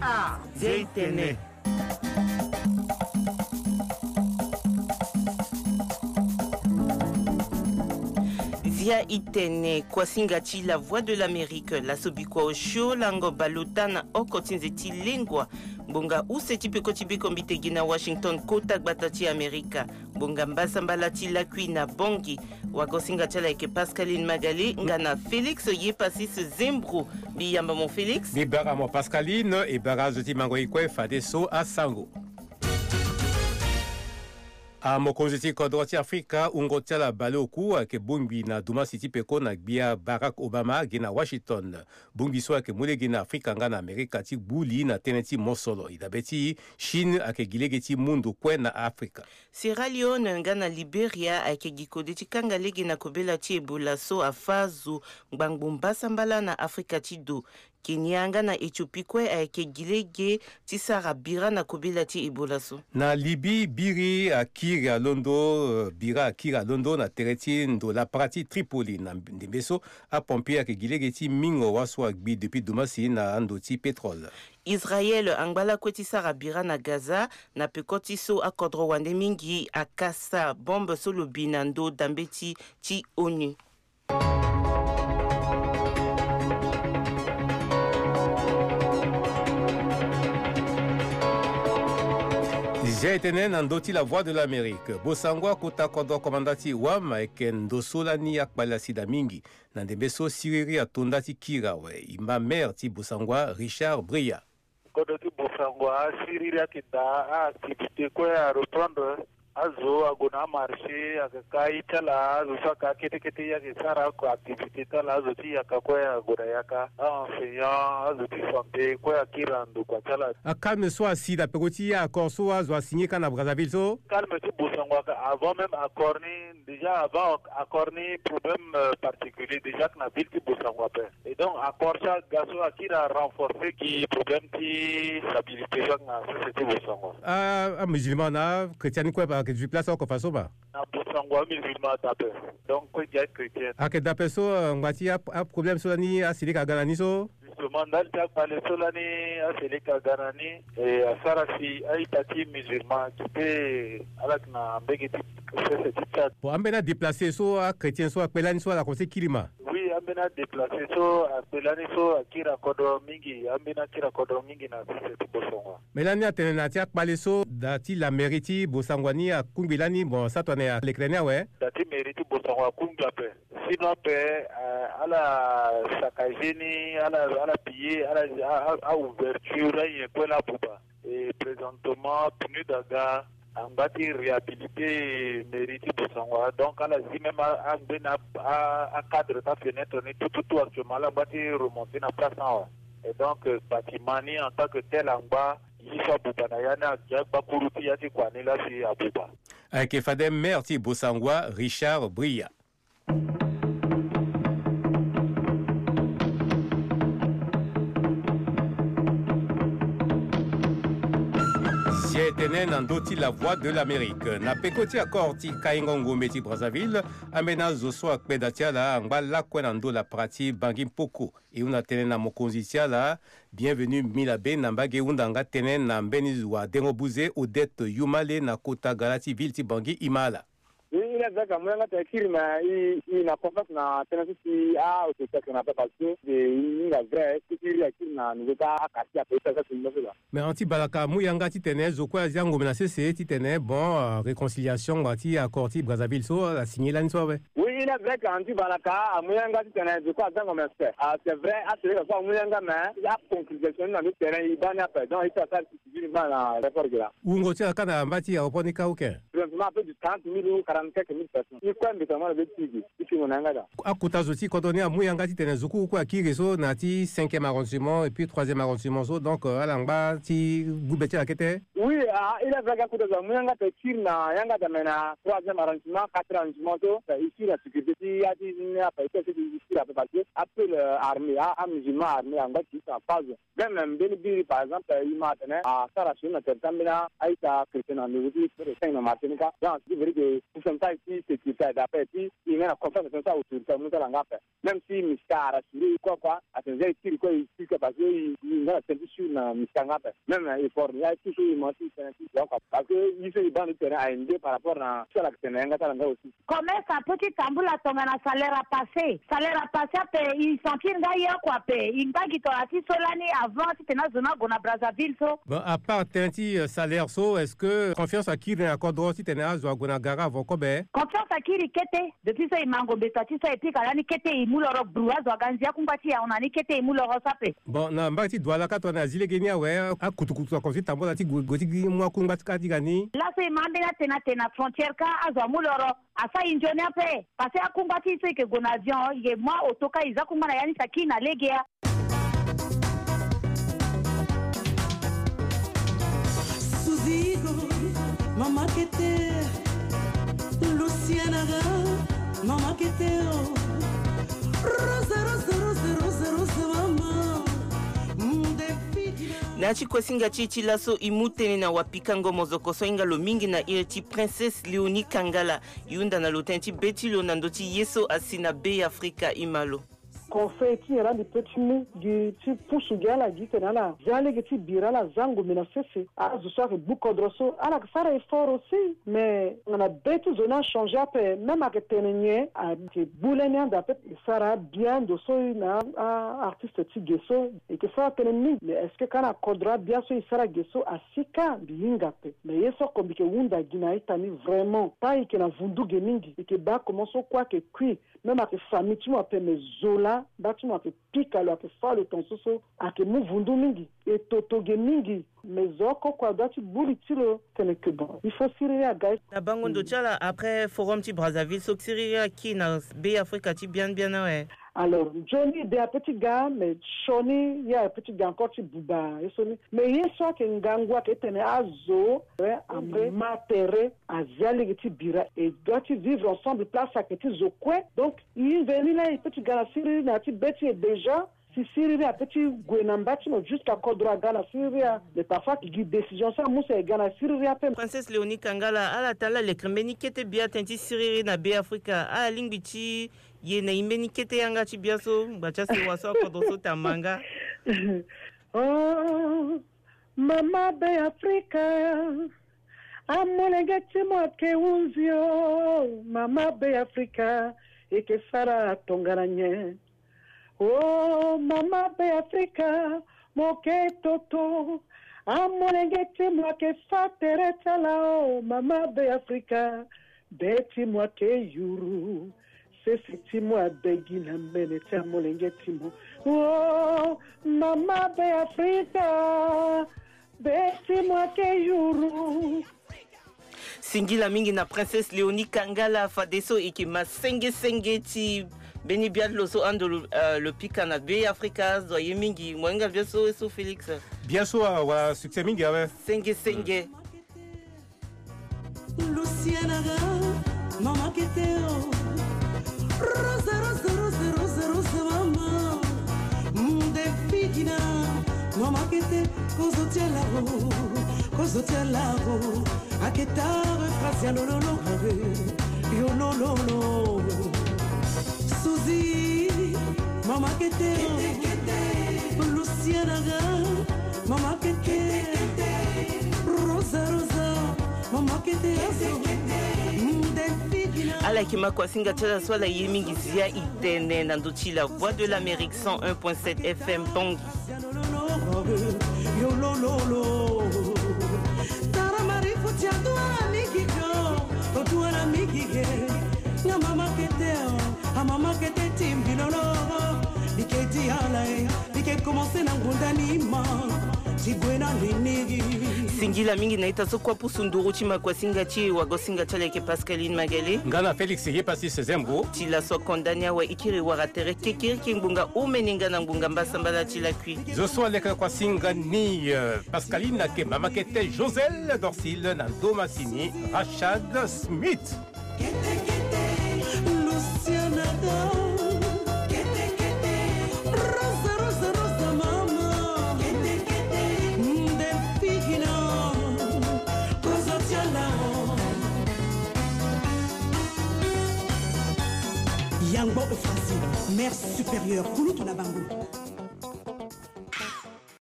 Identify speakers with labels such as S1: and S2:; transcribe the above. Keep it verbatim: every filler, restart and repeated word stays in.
S1: Ah, Zétene. Zia itene kwa singati la voix de l'Amérique la sobikwa osho lango balotana okotinzeti lingwa bonga useti pekotibi kombite gina Washington kota gbatati Amerika bonga mbasa mbalati la kuina bongi wagosinga tala eke Pascaline Magali ngana Félix Yepasis Zembro biyamba mon Félix
S2: bibara mon Pascaline et barazo mango ikwe fadeso asango a mokonzi kodoti Afrika ungotia la baloku ke bumbi na Duma City peko na bia Barack Obama gina Washington bumbi so ke mule gina Afrika ngana Amerika ti buli na teneti mosolo idabeti Chine ake gilegeti mundu kwe na Afrika
S1: Sierra Leone ngana Liberia ake gikodeti kanga legi na kobela ti Ebola so afazu ngbangbumba mbala na Afrika ti do Kenya ngana Ethiopie kwe ake gilege ti Sara bira na kobela ti Ebola so
S2: na Libye biri akiri a Londo bira akiri a Londo na tereti ndo la prati Tripoli na ndembeso a pompier ake gilege ti mingo waswa gbi depuis domasi na ando ti pétrole
S1: Israël angbala kweti Sara bira na Gaza na pekoti so akodro wande mingi akasa bombe solo binando dambeti ti ONU
S2: J'ai été nandoti la voix de l'Amérique. Bosangwa kota kodo komandati wama eken dosolani akbalasi da mingi. Nandembeso siriri atondati kirawe. Ima mer ti Bosangwa Richard Bria.
S3: Kodoti Bosangwa siriri akida activité quoi à reprendre. Azo agona marché akakai tala azo saka kete kete ya kisara kwa activité tala azo ti akakoya agora yaka enseignant azo ti santé kwa kirando kwa tala
S2: calme soit si la pekoti ya accord so azo signé kana Brazzaville so
S3: calme ti Bosangwa avant même accord ni déjà avant accord ni problème euh, particulier déjà que na ville ti Bosangwa pe et donc accord ça gaso akira renforcer qui problème ti stabilité na société Bosangwa
S2: ah musulman na chrétien quoi que je place encore façon ba
S3: na Bosangwa musulman tape donc quoi dia chrétien
S2: a que d'après so ngati a problème so ni a silika ganani so
S3: justement dans ta parler solani a silika ganani et a sarasi a itati musulman qui peut alak na mbegeti c'est c'est
S2: bon ambena déplacer so a chrétien so a pelani so la conseil kilima
S3: oui ambena déplacer so a pelani so a kira kodo mingi ambena kira kodo mingi na société Bosangwa
S2: melani atena ti akpale so dati la mérite Bosangwani a kungbilani bon ça toi ne l'éclaireur ouais
S3: dati mérite Bosangwa kungla pe sinon pe ala sakajeni ala ala piller ala a ouverture y ko la buba et présentement tenu daga ambati réhabilité mérite Bosangwa donc ala zi même a bena a cadre ta fenêtre ni tout tout actuellement la bati remonter na place en et donc bâtiment ni en tant que tel en bas Yisha Boubana yana Djagba Kuruti yati Kwanila si Abuba.
S2: Avec Fadem Merti Bosangwa Richard Bria. Sietene nandoti la voix de l'Amérique. Na pekoti akorti kaingongo meti Brazzaville, amena zoso akpedatia la angba la kwenando la prati bangi poko. Et una tene na mokonzitia la, bienvenue Milabe nambage undanga tene na mbenizwa dengobuze Odette Yumale na kota galati vilti bangi imala.
S4: Il est vrai que moi, il n'a pas fait na tenacité à au fait qu'on a pas passé il est vrai que il est na nous pas à casser à faire ça c'est là
S2: mais anti balaka muyanga ti tene zo kwa zango menacé c'est ti tene bon réconciliation ngati accord ti Brazzaville so la signé là nso
S4: oui il est vrai que anti balaka muyanga ti tene zo kwa zango menacé ah c'est vrai à c'est que quoi muyanga mais il y a conclusion dans le terrain il va na pas donc il ça civil va na rapport là
S2: où ngoti kana mbati ya oponika uke
S4: vraiment peu de trente mille quarante-quelques mille personnes il quoi mais comment le petit qui monanga là
S2: akuta zo ti kodoni muyanga ti tene zuku kwa kireso na ti cinquième arrondissement et puis troisième arrondissement so donc alangba ti bubeti akete
S4: oui il est vrai que kuta muyanga te kirna yanga da mena troisième arrondissement quatrième arrondissement to ici la sécurité ti a ti ne a pas été ici la parce que après l'armée a musulman armée en bas qui ça phase même ben bi par exemple il m'a tenu à Sarachine na tertamina aita chrétien na niveau sur cinq na martin nika dans ce veut que nous sommes ça ici c'est qui fait d'après puis il y a confiance dans ça autour ça nous ça l'anga même si miskara rassuré quoi quoi à ce j'ai tiré quoi ici que parce que il y a cette sur na miskanga même effort il y a toujours une moitié c'est parce que il fait dans le terrain à N D par rapport à ça la Sénégal ça l'anga aussi
S5: comment ça petit tambour la tombe na salaire à passer salaire à passer pe il sentir ngaia quoi pe il va qui t'aura si solani avant si tena zona gona Brazzaville so
S2: bon à part tenti salaire so est-ce que confiance à qui accord droit si tena zo gona gara vont kobe
S5: confiance à qui kete depuis ça il mango betati ça et puis kalani kete il muloro brua zo ganzia kumbati ya onani kete il muloro sape
S2: bon na mbati douala ka tona zile genia we a kutukutu ko si tambola ti goti mwa kumbati ka digani
S5: là c'est mandela tena tena frontière ka azo muloro asa injonia pe parce que kumbati c'est que gona avion ye moi otoka iza kumana yani sakina legea
S6: Mama kete Luciana Mama kete Rosa rosa rosa rosa rosa mama
S1: nachi kwasinga chichi laso imutene na wapikango mozoko soinga lo mingi na irti princesse Leonie Kangala yunda na lotenti betilo na ndoti yeso asina be Afrika imalo
S7: confetti era di petimi di ti pusu gala di tenala jale che ti birala zango mina sese a zo so que beaucoup drosso ala que ça est fort aussi mais on a betu zona changer après même avec tenenye a que boulenia d'après ça sera bien de so na artiste ti gesso et que ça teneni mais est-ce que kana kodra bien so il sera gesso a sika binga pe mais yeso kombi que wunda gina itani vraiment pas que na vundu gemingi et que ba commence quoi que qui même avec famille tu m'appelles mes zola bâtiment que pique alors que fa le ton soso a que mu vundu mingi et toto gemingi mais oko quoi doit tu bouli tilo tene que bon il faut siria guys
S1: na bango ndo chala après forum ti Brazzaville so siria ki na be Africa ti bien bien ouais.
S7: Alors, Johnny, il y a un petit gars, mais Shoni, il y a un petit gars encore qui bouba. Mais il y a soit qu'un gangwa qui est à zo, après, matéré, à ziali, qui bira, et doit-il vivre ensemble, place à qui zokwe. Donc, il est venu là, un petit gars, Syrie, il y a un petit bêtise déjà. Si Syrie a petit gouenambati, jusqu'à Kodra Gana, Syrie, mais parfois qui dit décision, ça, mousse et Gana, Syrie a peine.
S1: Princesse Leonie Kangala, à la tala, les crémeni qui étaient bien tenti Syrie, na be Africa, à la lingbichi, ye na imeni kete yanga chi biaso bacha se waso ko doso tamanga
S7: oh mama be Africa amolengeti mo ke unzio mama be Africa e ke sara tongaranye oh mama be Africa mo ke toto amolengeti mo ke fatere tala oh mama be Africa beti mo ke yuru c'est si moi begina mene tamo lengetimo oh mama be Africa beti moi ke yuru
S1: singila mingi na princesse Leonie Kangala fadeso ikima senge senge ti beni biadlo so ando uh, le pika na be Africa zo yemingi mwenga biaso eso Félix
S2: biaso wa succès mingi ouais
S1: senge senge
S6: Luciana mama keteo Rosa, rosa, rosa, rosa, rosa, mama Mde figina Mama kete Kozo tia la ro Kozo tia la ro Aketare frasia lo lo lo Yo lo lo lo Suzy Mama kete Luciana Mama kete Rosa, rosa Mama kete Mde
S1: ala kima kwa singa tela swala yemingi zia itene na ndochi la voix de l'Amérique cent un point sept F M Bang
S6: yo lo lo lo tara mari futia doa mikiko o doa mikike na mama kete a mama kete timbi no no diketi ala dike commencer na ngondani ma Tigwena linigi
S1: singila mingi naita so kwa pusunduru chima kwa singa chi wago singa chale ke Pascaline Magalé
S2: ngana Félix ye pasi sezembo
S1: tila so kondania wa ikiri waratere kekiri kingbunga umeninga na ngbunga mbasambala tila kui
S2: zo so leka kwa singa ni uh, Pascaline ke mama kete Joselle Dorsil na Doma Sini Rachad Smith
S6: kete kete Luciana Yango Efrasi, mère supérieure, Kouloutou Nabango.